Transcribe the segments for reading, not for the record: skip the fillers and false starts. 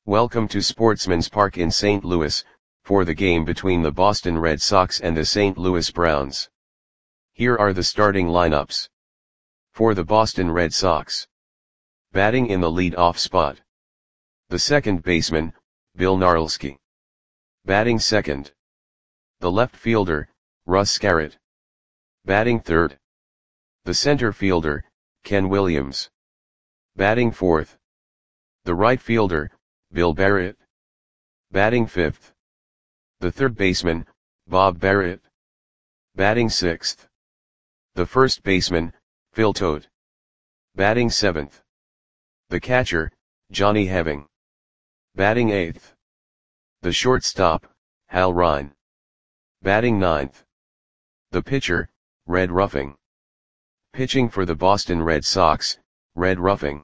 Welcome to Sportsman's Park in St. Louis, for the game between the Boston Red Sox and the St. Louis Browns. Here are the starting lineups. For the Boston Red Sox. Batting in the lead-off spot. The second baseman, Bill Gnarlski. Batting second. The left fielder, Russ Scarrett. Batting third. The center fielder, Ken Williams. Batting fourth. The right fielder, Bill Barrett. Batting fifth. The third baseman, Bob Barrett. Batting sixth. The first baseman, Phil Todt. Batting seventh. The catcher, Johnny Heving. Batting eighth. The shortstop, Hal Ryan. Batting ninth. The pitcher, Red Ruffing. Pitching for the Boston Red Sox, Red Ruffing.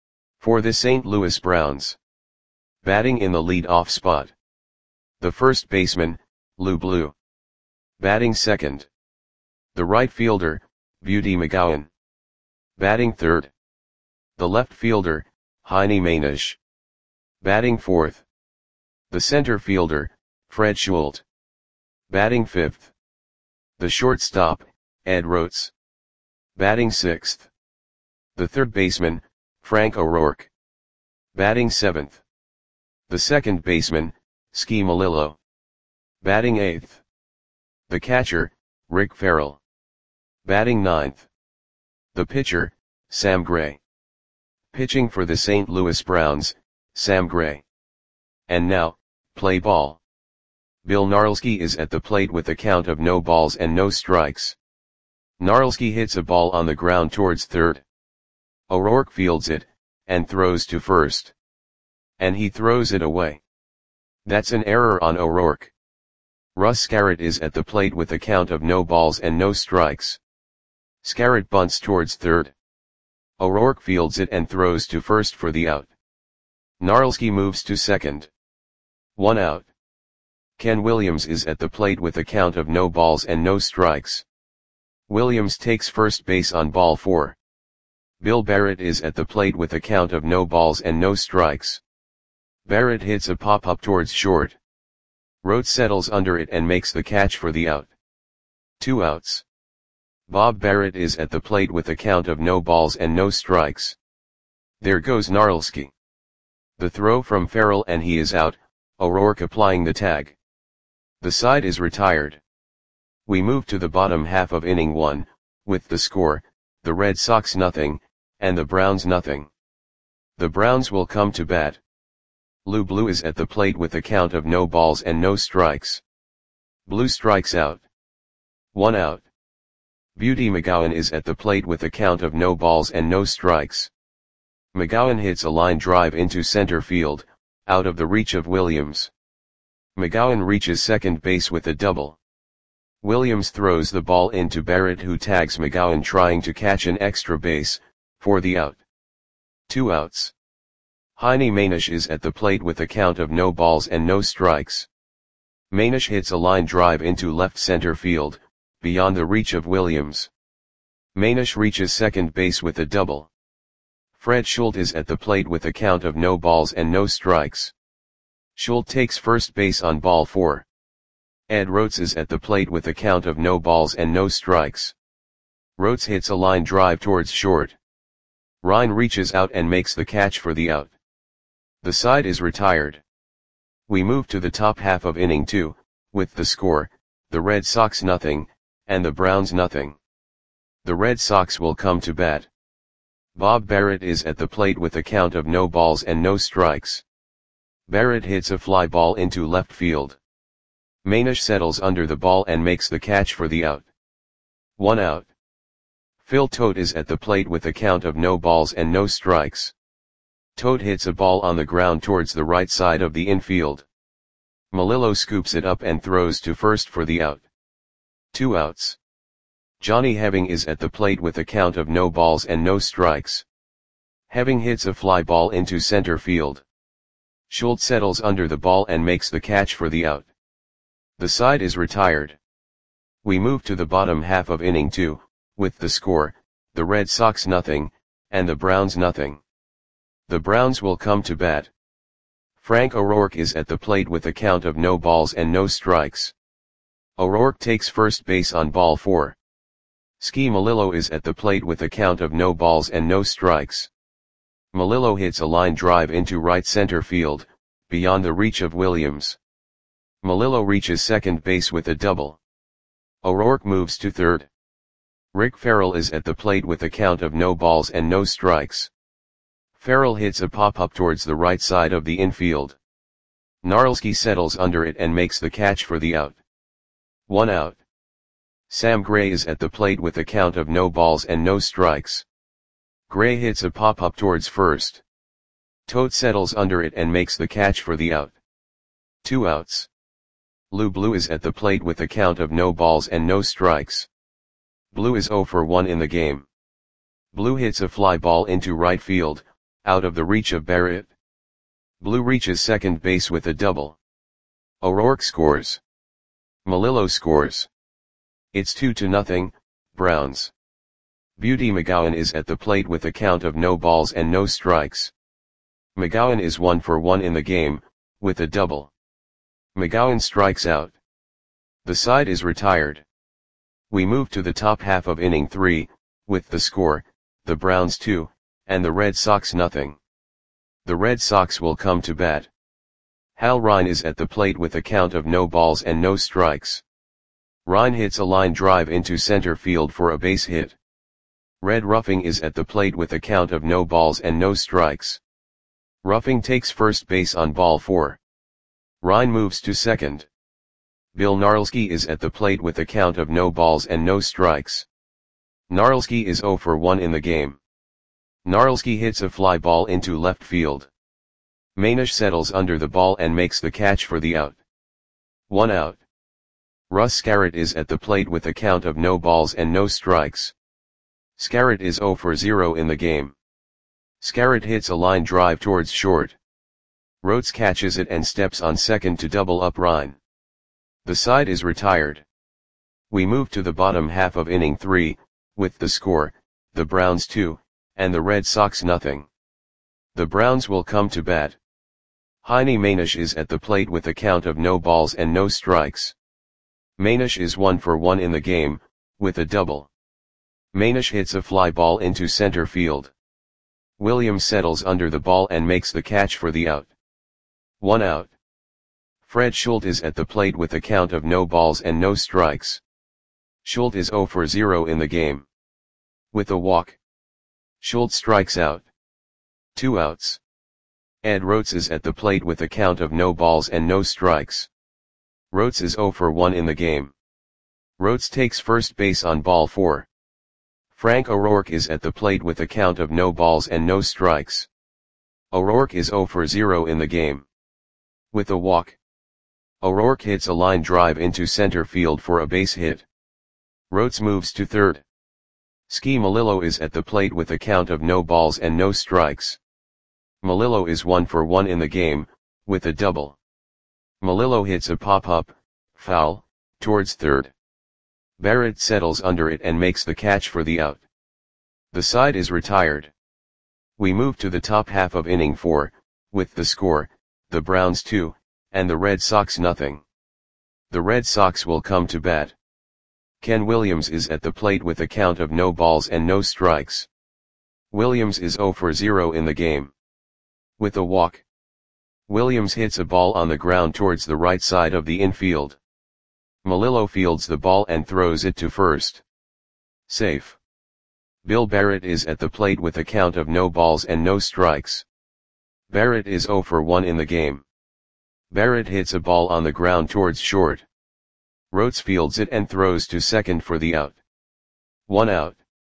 For the St. Louis Browns. Batting in the lead-off spot. The first baseman, Lou Blue. Batting second. The right fielder, Beauty McGowan. Batting third. The left fielder, Heine Manish. Batting fourth. The center fielder, Fred Schulte. Batting fifth. The shortstop, Ed Rotes. Batting sixth. The third baseman, Frank O'Rourke. Batting seventh. The second baseman, Ski Melillo. Batting eighth. The catcher, Rick Farrell. Batting ninth. The pitcher, Sam Gray. Pitching for the St. Louis Browns, Sam Gray. And now, play ball. Bill Gnarlski is at the plate with a count of no balls and no strikes. Gnarlski hits a ball on the ground towards third. O'Rourke fields it, and throws to first. And he throws it away. That's an error on O'Rourke. Russ Scarrett is at the plate with a count of no balls and no strikes. Scarrett bunts towards third. O'Rourke fields it and throws to first for the out. Gnarlski moves to second. 1 out. Ken Williams is at the plate with a count of no balls and no strikes. Williams takes first base on ball 4. Bill Barrett is at the plate with a count of no balls and no strikes. Barrett hits a pop-up towards short. Rotes settles under it and makes the catch for the out. 2 outs. Bob Barrett is at the plate with a count of no balls and no strikes. There goes Gnarlski. The throw from Farrell and he is out, O'Rourke applying the tag. The side is retired. We move to the bottom half of inning 1, with the score, the Red Sox nothing, and the Browns nothing. The Browns will come to bat. Lou Blue is at the plate with a count of no balls and no strikes. Blue strikes out. 1 out. Beauty McGowan is at the plate with a count of no balls and no strikes. McGowan hits a line drive into center field, out of the reach of Williams. McGowan reaches second base with a double. Williams throws the ball into Barrett, who tags McGowan trying to catch an extra base, for the out. 2 outs. Heine Manish is at the plate with a count of no balls and no strikes. Manish hits a line drive into left center field, beyond the reach of Williams. Manish reaches second base with a double. Fred Schulte is at the plate with a count of no balls and no strikes. Schulte takes first base on ball 4. Ed Rotes is at the plate with a count of no balls and no strikes. Rotes hits a line drive towards short. Ryan reaches out and makes the catch for the out. The side is retired. We move to the top half of inning 2, with the score, the Red Sox nothing, and the Browns nothing. The Red Sox will come to bat. Bob Barrett is at the plate with a count of no balls and no strikes. Barrett hits a fly ball into left field. Manish settles under the ball and makes the catch for the out. 1 out. Phil Todt is at the plate with a count of no balls and no strikes. Todt hits a ball on the ground towards the right side of the infield. Melillo scoops it up and throws to first for the out. 2 outs. Johnny Heving is at the plate with a count of no balls and no strikes. Heving hits a fly ball into center field. Schulte settles under the ball and makes the catch for the out. The side is retired. We move to the bottom half of inning 2, with the score, the Red Sox nothing, and the Browns nothing. The Browns will come to bat. Frank O'Rourke is at the plate with a count of no balls and no strikes. O'Rourke takes first base on ball 4. Ski Melillo is at the plate with a count of no balls and no strikes. Melillo hits a line drive into right center field, beyond the reach of Williams. Melillo reaches second base with a double. O'Rourke moves to third. Rick Farrell is at the plate with a count of no balls and no strikes. Farrell hits a pop-up towards the right side of the infield. Gnarlski settles under it and makes the catch for the out. 1 out. Sam Gray is at the plate with a count of no balls and no strikes. Gray hits a pop-up towards first. Tote settles under it and makes the catch for the out. 2 outs. Lou Blue is at the plate with a count of no balls and no strikes. Blue is 0 for 1 in the game. Blue hits a fly ball into right field, out of the reach of Barrett. Blue reaches second base with a double. O'Rourke scores. Melillo scores. It's 2-0, Browns. Beauty McGowan is at the plate with a count of no balls and no strikes. McGowan is 1 for 1 in the game, with a double. McGowan strikes out. The side is retired. We move to the top half of inning 3, with the score, the Browns 2, and the Red Sox nothing. The Red Sox will come to bat. Hal Ryan is at the plate with a count of no balls and no strikes. Ryan hits a line drive into center field for a base hit. Red Ruffing is at the plate with a count of no balls and no strikes. Ruffing takes first base on ball 4. Ryan moves to second. Bill Gnarlski is at the plate with a count of no balls and no strikes. Gnarlski is 0 for 1 in the game. Gnarlski hits a fly ball into left field. Manish settles under the ball and makes the catch for the out. 1 out. Russ Scarrett is at the plate with a count of no balls and no strikes. Scarrett is 0 for 0 in the game. Scarrett hits a line drive towards short. Rhodes catches it and steps on second to double up Ryan. The side is retired. We move to the bottom half of inning 3, with the score, the Browns 2, and the Red Sox nothing. The Browns will come to bat. Heine Manish is at the plate with a count of no balls and no strikes. Manish is 1 for 1 in the game, with a double. Manish hits a fly ball into center field. Williams settles under the ball and makes the catch for the out. 1 out. Fred Schultz is at the plate with a count of no balls and no strikes. Schultz is 0 for 0 in the game. With a walk. Schultz strikes out. 2 outs. Ed Rhodes is at the plate with a count of no balls and no strikes. Rhodes is 0 for 1 in the game. Rhodes takes first base on ball 4. Frank O'Rourke is at the plate with a count of no balls and no strikes. O'Rourke is 0 for 0 in the game. With a walk. O'Rourke hits a line drive into center field for a base hit. Rhodes moves to third. Ski Melillo is at the plate with a count of no balls and no strikes. Melillo is 1 for 1 in the game, with a double. Melillo hits a pop-up, foul, towards third. Barrett settles under it and makes the catch for the out. The side is retired. We move to the top half of inning 4, with the score, the Browns 2, and the Red Sox nothing. The Red Sox will come to bat. Ken Williams is at the plate with a count of no balls and no strikes. Williams is 0 for 0 in the game. With a walk. Williams hits a ball on the ground towards the right side of the infield. Melillo fields the ball and throws it to first. Safe. Bill Barrett is at the plate with a count of no balls and no strikes. Barrett is 0 for 1 in the game. Barrett hits a ball on the ground towards short. Rhodes fields it and throws to second for the out. 1 out.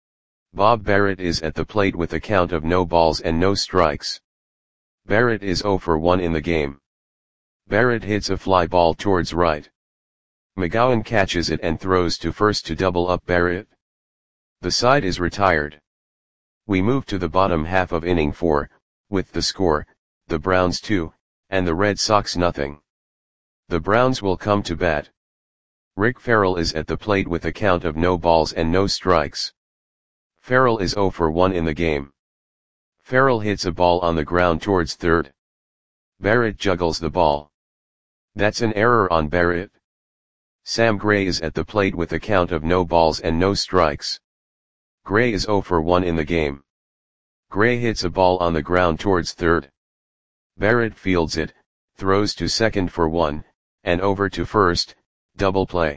Bob Barrett is at the plate with a count of no balls and no strikes. Barrett is 0 for 1 in the game. Barrett hits a fly ball towards right. McGowan catches it and throws to first to double up Barrett. The side is retired. We move to the bottom half of inning 4, with the score, the Browns 2, and the Red Sox nothing. The Browns will come to bat. Rick Farrell is at the plate with a count of no balls and no strikes. Farrell is 0 for 1 in the game. Farrell hits a ball on the ground towards third. Barrett juggles the ball. That's an error on Barrett. Sam Gray is at the plate with a count of no balls and no strikes. Gray is 0 for 1 in the game. Gray hits a ball on the ground towards third. Barrett fields it, throws to second for 1, and over to first, double play.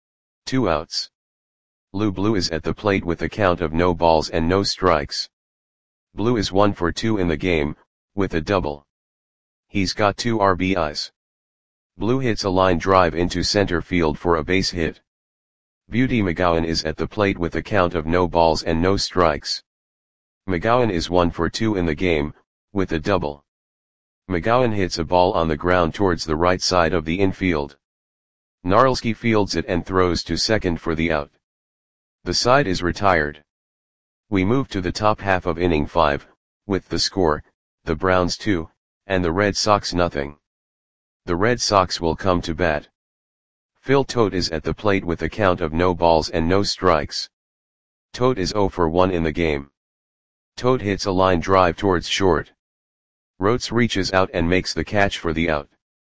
2 outs. Lou Blue is at the plate with a count of no balls and no strikes. Blue is 1 for 2 in the game, with a double. He's got 2 RBIs. Blue hits a line drive into center field for a base hit. Beauty McGowan is at the plate with a count of no balls and no strikes. McGowan is 1 for 2 in the game, with a double. McGowan hits a ball on the ground towards the right side of the infield. Gnarlski fields it and throws to second for the out. The side is retired. We move to the top half of inning 5, with the score, the Browns 2, and the Red Sox nothing. The Red Sox will come to bat. Phil Tote is at the plate with a count of no balls and no strikes. Tote is 0 for 1 in the game. Tote hits a line drive towards short. Rhodes reaches out and makes the catch for the out.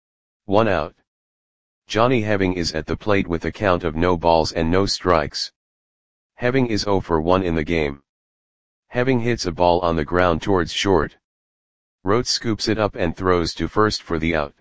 1 out. Johnny Heving is at the plate with a count of no balls and no strikes. Heving is 0 for 1 in the game. Heving hits a ball on the ground towards short. Rhodes scoops it up and throws to first for the out.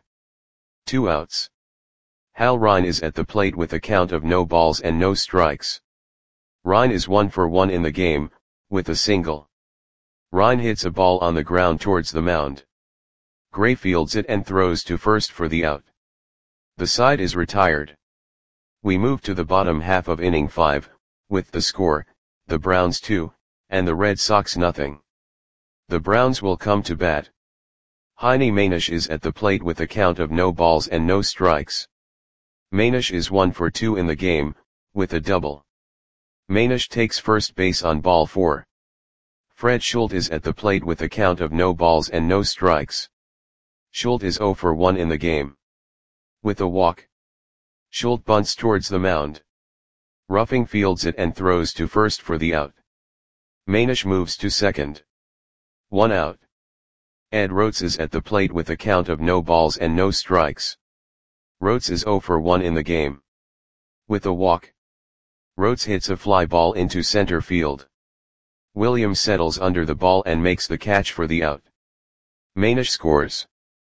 2 outs. Hal Rine is at the plate with a count of no balls and no strikes. Rine is 1 for 1 in the game, with a single. Rine hits a ball on the ground towards the mound. Gray fields it and throws to first for the out. The side is retired. We move to the bottom half of inning 5, with the score, the Browns 2, and the Red Sox nothing. The Browns will come to bat. Heine Manish is at the plate with a count of no balls and no strikes. Manish is 1 for 2 in the game, with a double. Manish takes first base on ball 4. Fred Schultz is at the plate with a count of no balls and no strikes. Schultz is 0 for 1 in the game. With a walk. Schultz bunts towards the mound. Ruffing fields it and throws to first for the out. Manish moves to second. 1 out. Ed Rhodes is at the plate with a count of no balls and no strikes. Rhodes is 0 for 1 in the game. With a walk. Rhodes hits a fly ball into center field. Williams settles under the ball and makes the catch for the out. Manish scores.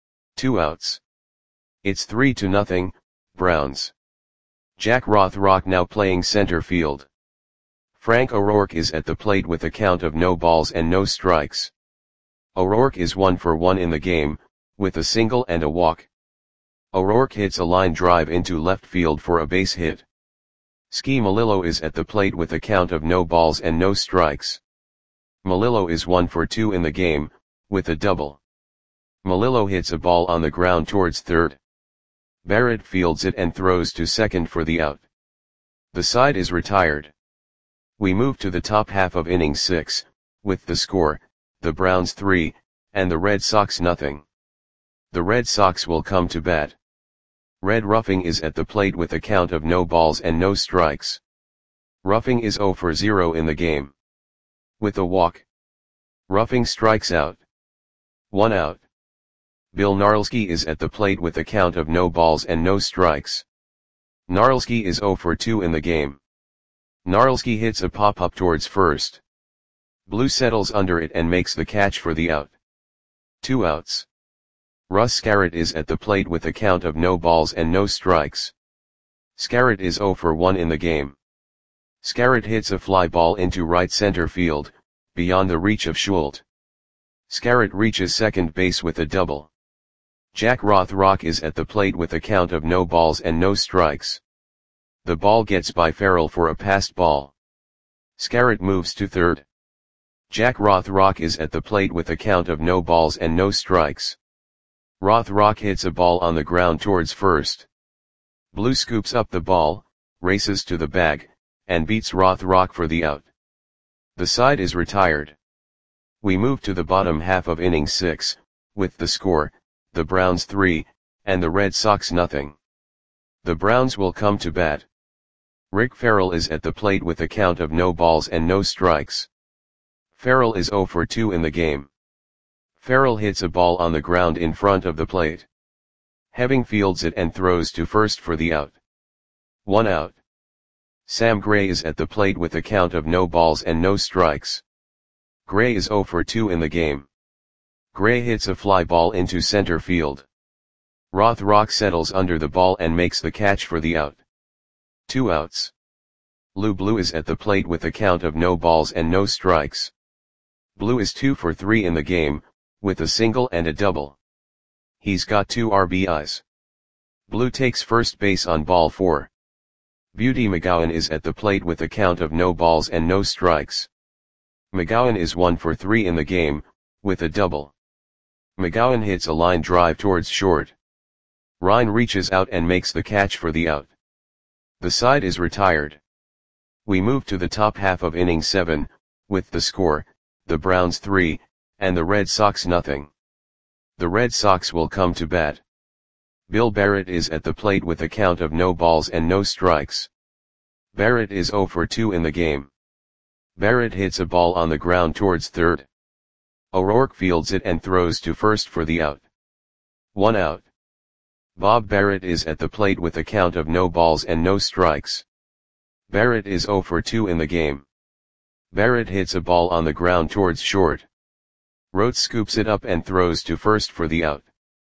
2 outs. It's 3-0, Browns. Jack Rothrock now playing center field. Frank O'Rourke is at the plate with a count of no balls and no strikes. O'Rourke is 1 for 1 in the game, with a single and a walk. O'Rourke hits a line drive into left field for a base hit. Ski Malillo is at the plate with a count of no balls and no strikes. Malillo is 1 for 2 in the game, with a double. Malillo hits a ball on the ground towards third. Barrett fields it and throws to second for the out. The side is retired. We move to the top half of inning 6, with the score, the Browns 3, and the Red Sox nothing. The Red Sox will come to bat. Red Ruffing is at the plate with a count of no balls and no strikes. Ruffing is 0 for 0 in the game. With a walk. Ruffing strikes out. 1 out. Bill Gnarlski is at the plate with a count of no balls and no strikes. Gnarlski is 0 for 2 in the game. Gnarlski hits a pop-up towards first. Blue settles under it and makes the catch for the out. 2 outs. Russ Scarrett is at the plate with a count of no balls and no strikes. Scarrett is 0 for 1 in the game. Scarrett hits a fly ball into right center field, beyond the reach of Schultz. Scarrett reaches second base with a double. Jack Rothrock is at the plate with a count of no balls and no strikes. The ball gets by Farrell for a passed ball. Scarrett moves to third. Jack Rothrock is at the plate with a count of no balls and no strikes. Rothrock hits a ball on the ground towards first. Blue scoops up the ball, races to the bag, and beats Rothrock for the out. The side is retired. We move to the bottom half of inning 6, with the score, the Browns 3, and the Red Sox nothing. The Browns will come to bat. Rick Farrell is at the plate with a count of no balls and no strikes. Farrell is 0 for 2 in the game. Farrell hits a ball on the ground in front of the plate. Heving fields it and throws to first for the out. 1 out. Sam Gray is at the plate with a count of no balls and no strikes. Gray is 0 for 2 in the game. Gray hits a fly ball into center field. Rothrock settles under the ball and makes the catch for the out. 2 outs. Lou Blue is at the plate with a count of no balls and no strikes. Blue is 2 for 3 in the game, with a single and a double. He's got 2 RBIs. Blue takes first base on ball 4. Beauty McGowan is at the plate with a count of no balls and no strikes. McGowan is 1 for 3 in the game, with a double. McGowan hits a line drive towards short. Ryan reaches out and makes the catch for the out. The side is retired. We move to the top half of inning 7, with the score, the Browns 3, and the Red Sox nothing. The Red Sox will come to bat. Bill Barrett is at the plate with a count of no balls and no strikes. Barrett is 0 for 2 in the game. Barrett hits a ball on the ground towards third. O'Rourke fields it and throws to first for the out. 1 out. Bob Barrett is at the plate with a count of no balls and no strikes. Barrett is 0 for 2 in the game. Barrett hits a ball on the ground towards short. Rhodes scoops it up and throws to first for the out.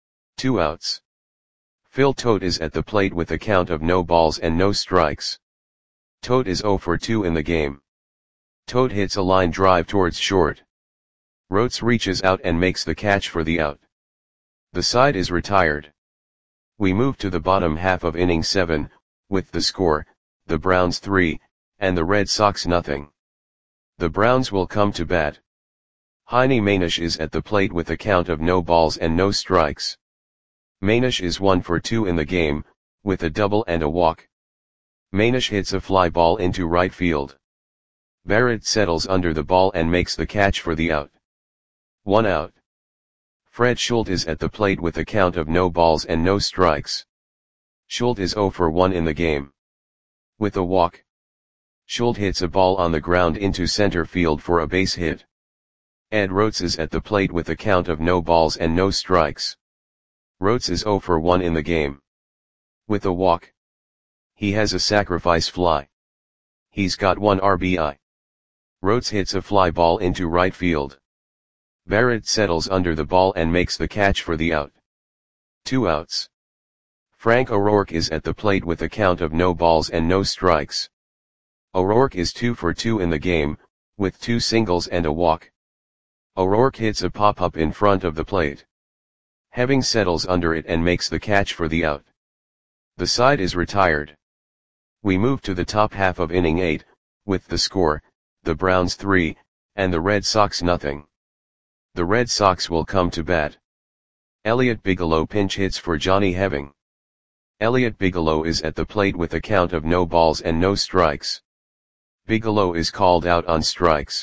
2 outs. Phil Tote is at the plate with a count of no balls and no strikes. Tote is 0 for 2 in the game. Tote hits a line drive towards short. Rhodes reaches out and makes the catch for the out. The side is retired. We move to the bottom half of inning 7, with the score, the Browns 3, and the Red Sox nothing. The Browns will come to bat. Heine Manish is at the plate with a count of no balls and no strikes. Manish is 1 for 2 in the game, with a double and a walk. Manish hits a fly ball into right field. Barrett settles under the ball and makes the catch for the out. 1 out. Fred Schultz is at the plate with a count of no balls and no strikes. Schultz is 0 for 1 in the game. With a walk. Schultz hits a ball on the ground into center field for a base hit. Ed Rhodes is at the plate with a count of no balls and no strikes. Rhodes is 0 for 1 in the game. With a walk. He has a sacrifice fly. He's got 1 RBI. Rhodes hits a fly ball into right field. Barrett settles under the ball and makes the catch for the out. 2 outs. Frank O'Rourke is at the plate with a count of no balls and no strikes. O'Rourke is 2 for 2 in the game, with 2 singles and a walk. O'Rourke hits a pop-up in front of the plate. Heving settles under it and makes the catch for the out. The side is retired. We move to the top half of inning 8, with the score, the Browns 3, and the Red Sox nothing. The Red Sox will come to bat. Elliot Bigelow pinch hits for Johnny Heving. Elliot Bigelow is at the plate with a count of no balls and no strikes. Bigelow is called out on strikes.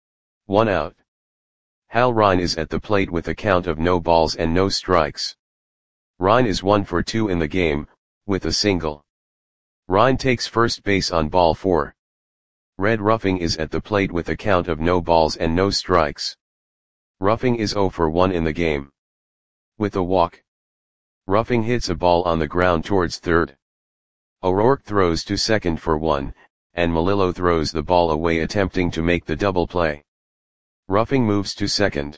1 out. Hal Ryan is at the plate with a count of no balls and no strikes. Ryan is 1 for 2 in the game, with a single. Ryan takes first base on ball 4. Red Ruffing is at the plate with a count of no balls and no strikes. Ruffing is 0 for 1 in the game. With a walk. Ruffing hits a ball on the ground towards third. O'Rourke throws to second for 1, and Melillo throws the ball away attempting to make the double play. Ruffing moves to second.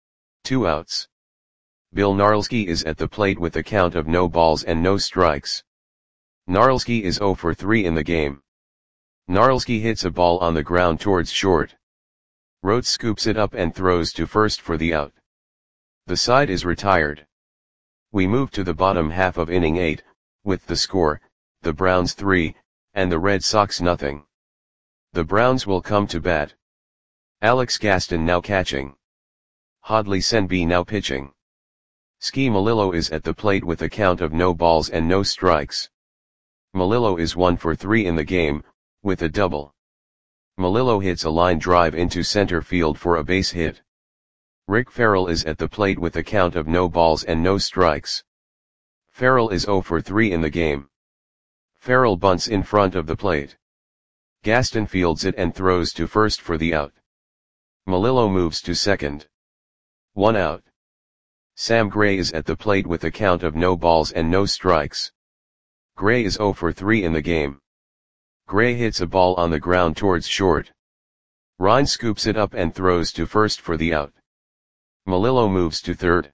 2 outs. Bill Gnarlski is at the plate with a count of no balls and no strikes. Gnarlski is 0 for 3 in the game. Gnarlski hits a ball on the ground towards short. Rhodes scoops it up and throws to first for the out. The side is retired. We move to the bottom half of inning 8, with the score, the Browns 3, and the Red Sox nothing. The Browns will come to bat. Alex Gaston now catching. Hadley Senby now pitching. Ski Melillo is at the plate with a count of no balls and no strikes. Melillo is 1 for 3 in the game, with a double. Melillo hits a line drive into center field for a base hit. Rick Farrell is at the plate with a count of no balls and no strikes. Farrell is 0 for 3 in the game. Farrell bunts in front of the plate. Gaston fields it and throws to first for the out. Melillo moves to second. 1 out. Sam Gray is at the plate with a count of no balls and no strikes. Gray is 0 for 3 in the game. Gray hits a ball on the ground towards short. Rhine scoops it up and throws to first for the out. Melillo moves to third.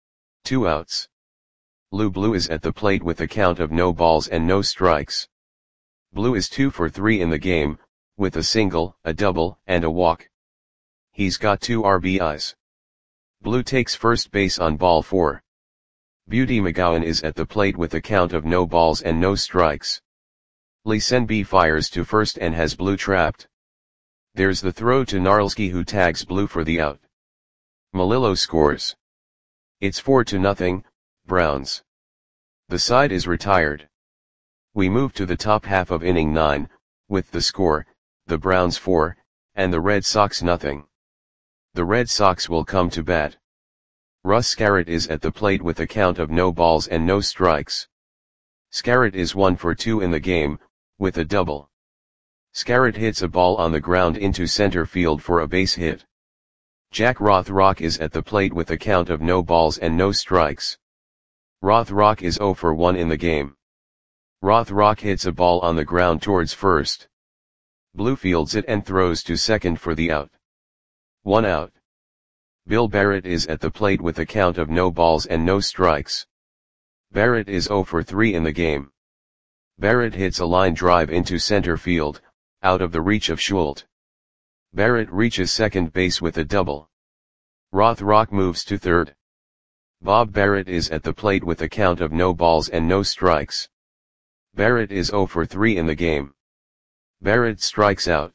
2 outs. Lou Blue is at the plate with a count of no balls and no strikes. Blue is 2 for 3 in the game, with a single, a double, and a walk. He's got 2 RBIs. Blue takes first base on ball 4. Beauty McGowan is at the plate with a count of no balls and no strikes. Lee Senby fires to first and has Blue trapped. There's the throw to Gnarlski, who tags Blue for the out. Melillo scores. It's 4-0, Browns. The side is retired. We move to the top half of inning 9, with the score, the Browns 4, and the Red Sox nothing. The Red Sox will come to bat. Russ Scarrett is at the plate with a count of no balls and no strikes. Scarrett is 1 for 2 in the game, with a double. Scarrett hits a ball on the ground into center field for a base hit. Jack Rothrock is at the plate with a count of no balls and no strikes. Rothrock is 0 for 1 in the game. Rothrock hits a ball on the ground towards first. Blue fields it and throws to second for the out. 1 out. Bill Barrett is at the plate with a count of no balls and no strikes. Barrett is 0 for 3 in the game. Barrett hits a line drive into center field, out of the reach of Schultz. Barrett reaches second base with a double. Rothrock moves to third. Bob Barrett is at the plate with a count of no balls and no strikes. Barrett is 0 for 3 in the game. Barrett strikes out.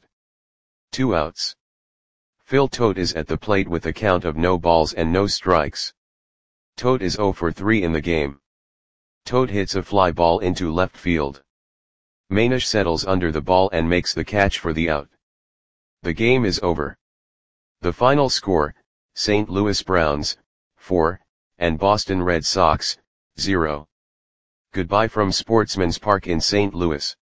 2 outs. Phil Tote is at the plate with a count of no balls and no strikes. Tote is 0 for 3 in the game. Tote hits a fly ball into left field. Manish settles under the ball and makes the catch for the out. The game is over. The final score, St. Louis Browns, 4, and Boston Red Sox, 0. Goodbye from Sportsman's Park in St. Louis.